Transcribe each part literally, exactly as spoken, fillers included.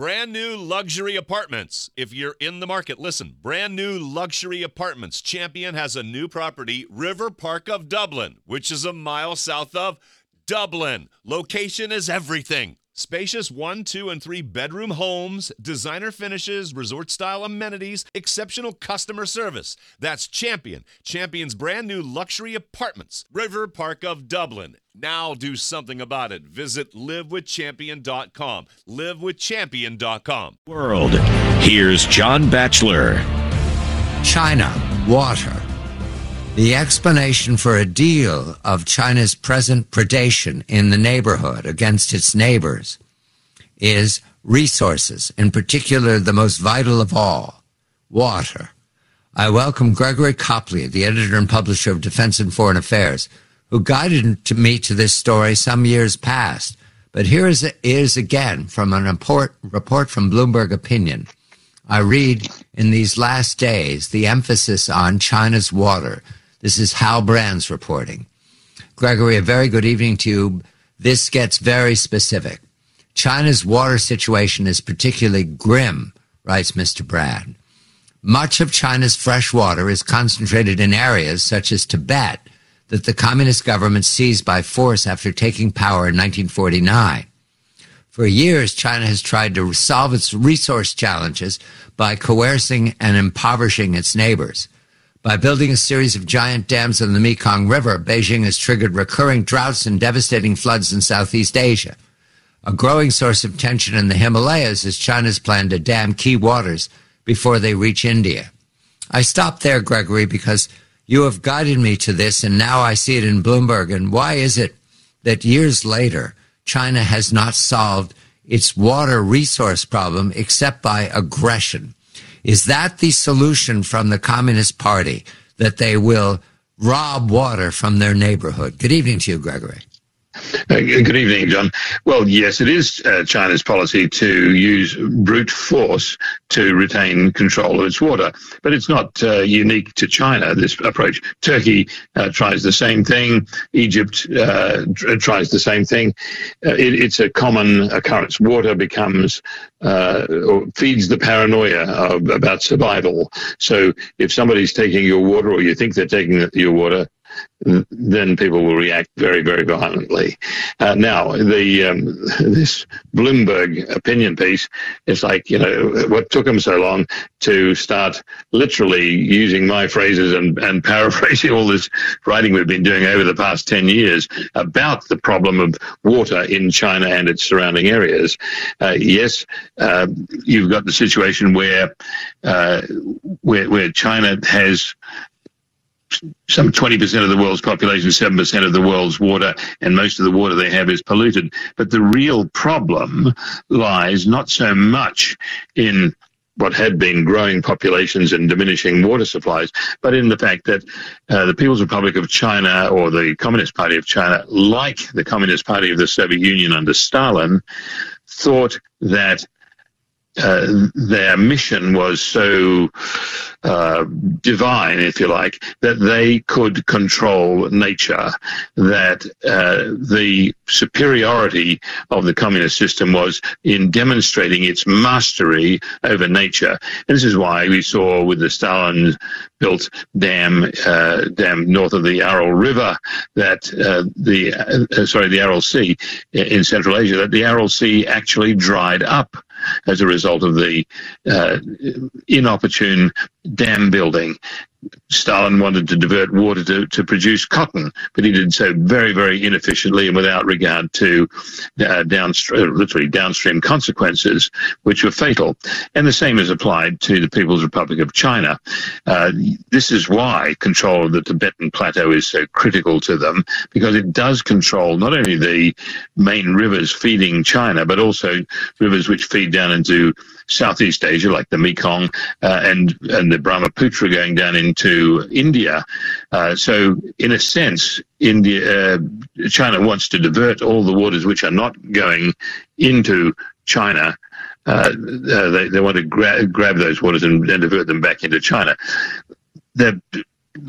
Brand new luxury apartments. If you're in the market, listen. Brand new luxury apartments. Champion has a new property, River Park of Dublin, which is a mile south of Dublin. Location is everything. Spacious one, two, and three bedroom homes, designer finishes, resort-style amenities, exceptional customer service. That's Champion. Champion's brand new luxury apartments. River Park of Dublin. Now do something about it. Visit live with champion dot com. live with champion dot com. World. Here's John Batchelor. China, water. The explanation for a deal of China's present predation in the neighborhood against its neighbors is resources, in particular the most vital of all, water. I welcome Gregory Copley, the editor and publisher of Defense and Foreign Affairs, who guided to me to this story some years past. But here is, is again from a report, report from Bloomberg Opinion. I read in these last days the emphasis on China's water. This is Hal Brands reporting. Gregory, a very good evening to you. This gets very specific. China's water situation is particularly grim, writes Mister Brand. Much of China's fresh water is concentrated in areas such as Tibet that the communist government seized by force after taking power in nineteen forty-nine. For years, China has tried to solve its resource challenges by coercing and impoverishing its neighbors. By building a series of giant dams on the Mekong River, Beijing has triggered recurring droughts and devastating floods in Southeast Asia. A growing source of tension in the Himalayas is China's plan to dam key waters before they reach India. I stopped there, Gregory, because you have guided me to this, and now I see it in Bloomberg. And why is it that years later, China has not solved its water resource problem except by aggression? Is that the solution from the Communist Party, that they will rob water from their neighborhood? Good evening to you, Gregory. Uh, good evening, John. Well, yes, it is uh, China's policy to use brute force to retain control of its water. But it's not uh, unique to China, this approach. Turkey uh, tries the same thing. Egypt uh, tries the same thing. Uh, it, it's a common occurrence. Water becomes uh, or feeds the paranoia of, about survival. So if somebody's taking your water, or you think they're taking your water, then people will react very, very violently. Uh, now, the um, this Bloomberg opinion piece, it's like, you know, what took them so long to start literally using my phrases and, and paraphrasing all this writing we've been doing over the past ten years about the problem of water in China and its surrounding areas. Uh, yes, uh, you've got the situation where, uh, where, where China has some twenty percent of the world's population, seven percent of the world's water, and most of the water they have is polluted. But the real problem lies not so much in what had been growing populations and diminishing water supplies, but in the fact that uh, the People's Republic of China, or the Communist Party of China, like the Communist Party of the Soviet Union under Stalin, thought that Uh, their mission was so uh, divine, if you like, that they could control nature, that uh, the superiority of the communist system was in demonstrating its mastery over nature. And this is why we saw with the Stalin-built dam, uh, dam north of the Aral River, that uh, the, uh, sorry, the Aral Sea in Central Asia, that the Aral Sea actually dried up as a result of the uh, inopportune dam building. Stalin wanted to divert water to, to produce cotton, but he did so very, very inefficiently and without regard to uh, downstream, literally downstream consequences, which were fatal. And the same is applied to the People's Republic of China. Uh, this is why control of the Tibetan Plateau is so critical to them, because it does control not only the main rivers feeding China, but also rivers which feed down into Southeast Asia, like the Mekong uh, and, and the Brahmaputra going down into India. Uh, so, in a sense, India, uh, China wants to divert all the waters which are not going into China. Uh, uh, they, they want to gra- grab those waters and, and divert them back into China. The,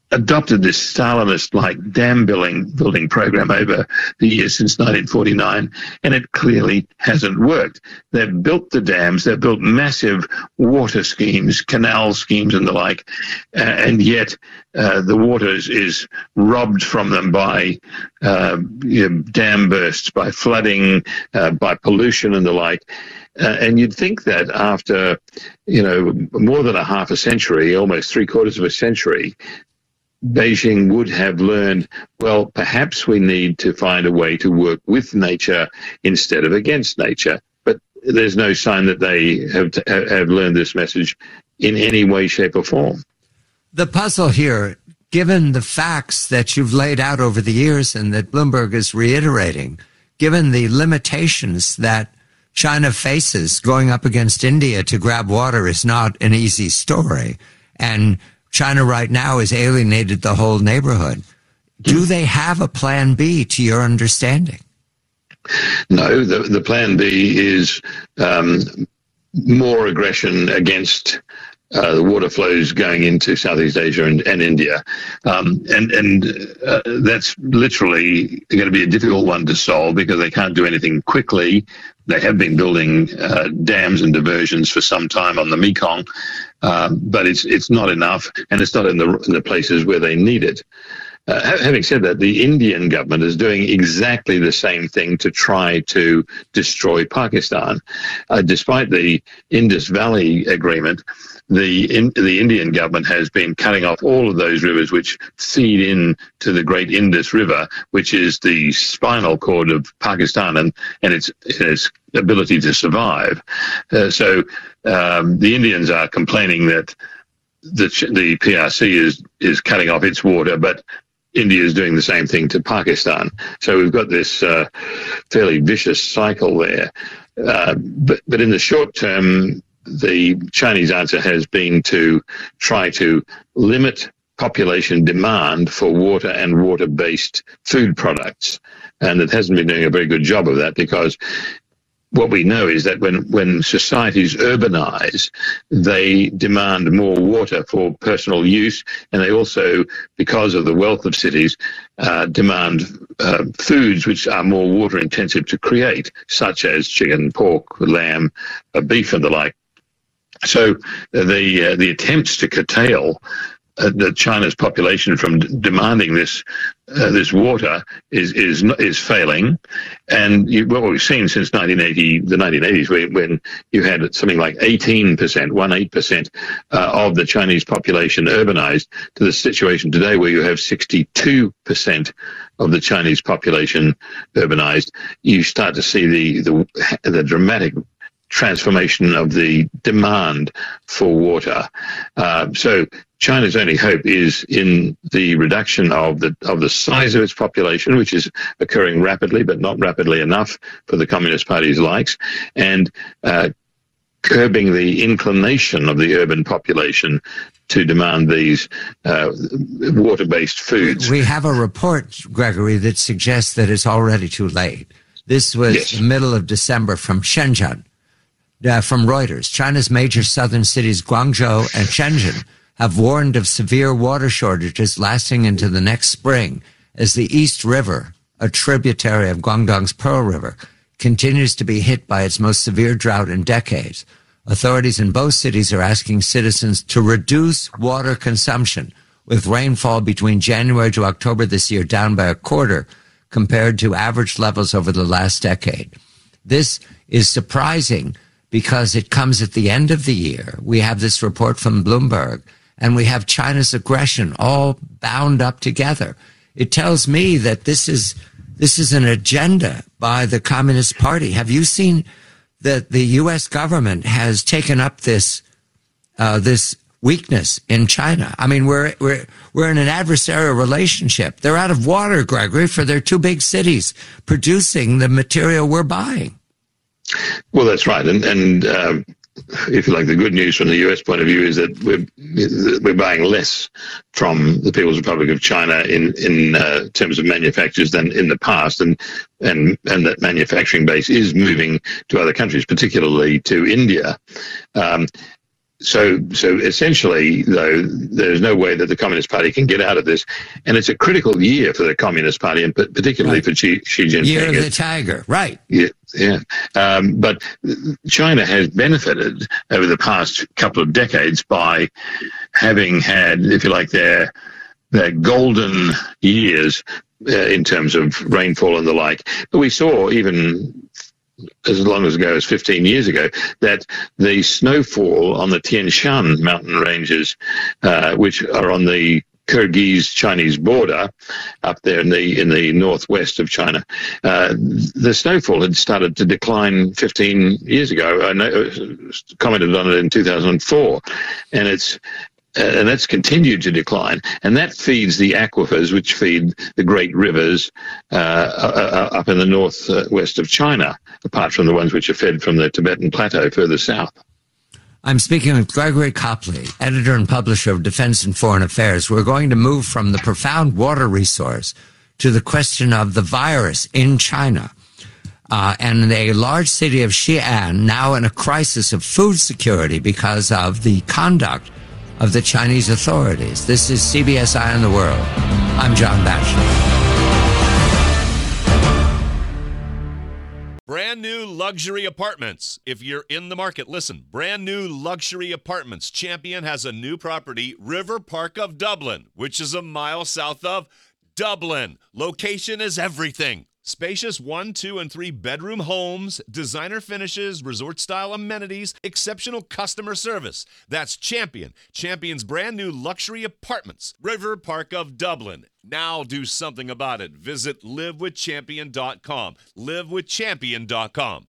adopted this Stalinist-like dam building building program over the years since nineteen forty-nine, and it clearly hasn't worked. They've built the dams, they've built massive water schemes, canal schemes and the like, uh, and yet uh, the water is, is robbed from them by uh, you know, dam bursts, by flooding, uh, by pollution and the like. Uh, and you'd think that after, you know, more than a half a century, almost three quarters of a century, Beijing would have learned, well, perhaps we need to find a way to work with nature instead of against nature. But there's no sign that they have to, have learned this message in any way, shape, or form. The puzzle here, given the facts that you've laid out over the years and that Bloomberg is reiterating, given the limitations that China faces going up against India to grab water is not an easy story. And China right now has alienated the whole neighborhood. Do they have a plan B, to your understanding? No, the, the plan B is um, more aggression against uh, the water flows going into Southeast Asia and, and India. Um, and and uh, that's literally going to be a difficult one to solve because they can't do anything quickly. They have been building uh, dams and diversions for some time on the Mekong, um, but it's it's not enough, and it's not in the in the places where they need it. Uh, having said that, the Indian government is doing exactly the same thing to try to destroy Pakistan. Uh, despite the Indus Valley Agreement, the in, the Indian government has been cutting off all of those rivers which feed in to the Great Indus River, which is the spinal cord of Pakistan and, and its, its ability to survive. Uh, so um, the Indians are complaining that the, the P R C is, is cutting off its water, but India is doing the same thing to Pakistan. So we've got this uh, fairly vicious cycle there. Uh, but, but in the short term, the Chinese answer has been to try to limit population demand for water and water-based food products. And it hasn't been doing a very good job of that because what we know is that when, when societies urbanize, they demand more water for personal use, and they also, because of the wealth of cities, uh, demand uh, foods which are more water intensive to create, such as chicken, pork, lamb, uh, beef, and the like. So the uh, the attempts to curtail uh, the China's population from d- demanding this uh, this water is is is failing, and you, what we've seen since nineteen eighty, the nineteen eighties, when, when you had something like eighteen percent, one eight percent uh, of the Chinese population urbanized, to the situation today where you have sixty-two percent of the Chinese population urbanized, you start to see the the, the dramatic transformation of the demand for water. Uh, so China's only hope is in the reduction of the of the size of its population, which is occurring rapidly, but not rapidly enough for the Communist Party's likes, and uh, curbing the inclination of the urban population to demand these uh, water-based foods. We have a report, Gregory, that suggests that it's already too late. This was yes. the middle of December from Shenzhen. Uh, from Reuters, China's major southern cities Guangzhou and Shenzhen have warned of severe water shortages lasting into the next spring as the East River, a tributary of Guangdong's Pearl River, continues to be hit by its most severe drought in decades. Authorities in both cities are asking citizens to reduce water consumption, with rainfall between January to October this year down by a quarter compared to average levels over the last decade. This is surprising because it comes at the end of the year. We have this report from Bloomberg, and we have China's aggression all bound up together. It tells me that this is this is an agenda by the Communist Party. Have you seen that the U S government has taken up this uh, this weakness in China? I mean, we're we're we're in an adversarial relationship. They're out of water, Gregory, for their two big cities producing the material we're buying. Well, that's right. And, and um, if you like, the good news from the U S point of view is that we're we're buying less from the People's Republic of China in in uh, terms of manufacturers than in the past, and and and that manufacturing base is moving to other countries, particularly to India. Um, So, so essentially, though, there's no way that the Communist Party can get out of this, and it's a critical year for the Communist Party, and particularly right. for Xi, Xi Jinping. Year of the Tiger, right? Yeah, yeah. Um, but China has benefited over the past couple of decades by having had, if you like, their their golden years uh, in terms of rainfall and the like. But we saw even as long as ago as fifteen years ago, that the snowfall on the Tian Shan mountain ranges, uh, which are on the Kyrgyz-Chinese border up there in the in the northwest of China, uh, the snowfall had started to decline fifteen years ago. I know, commented on it in two thousand four, and it's Uh, and that's continued to decline, and that feeds the aquifers, which feed the great rivers uh, uh, up in the northwest of China, apart from the ones which are fed from the Tibetan Plateau further south. I'm speaking with Gregory Copley, editor and publisher of Defense and Foreign Affairs. We're going to move from the profound water resource to the question of the virus in China. Uh, and a large city of Xi'an now in a crisis of food security because of the conduct of the Chinese authorities. This is C B S Eye on the World. I'm John Batchelor. Brand new luxury apartments. If you're in the market, listen. Brand new luxury apartments. Champion has a new property, River Park of Dublin, which is a mile south of Dublin. Location is everything. Spacious one, two, and three bedroom homes, designer finishes, resort-style amenities, exceptional customer service. That's Champion. Champion's brand new luxury apartments. River Park of Dublin. Now do something about it. Visit live with champion dot com. live with champion dot com.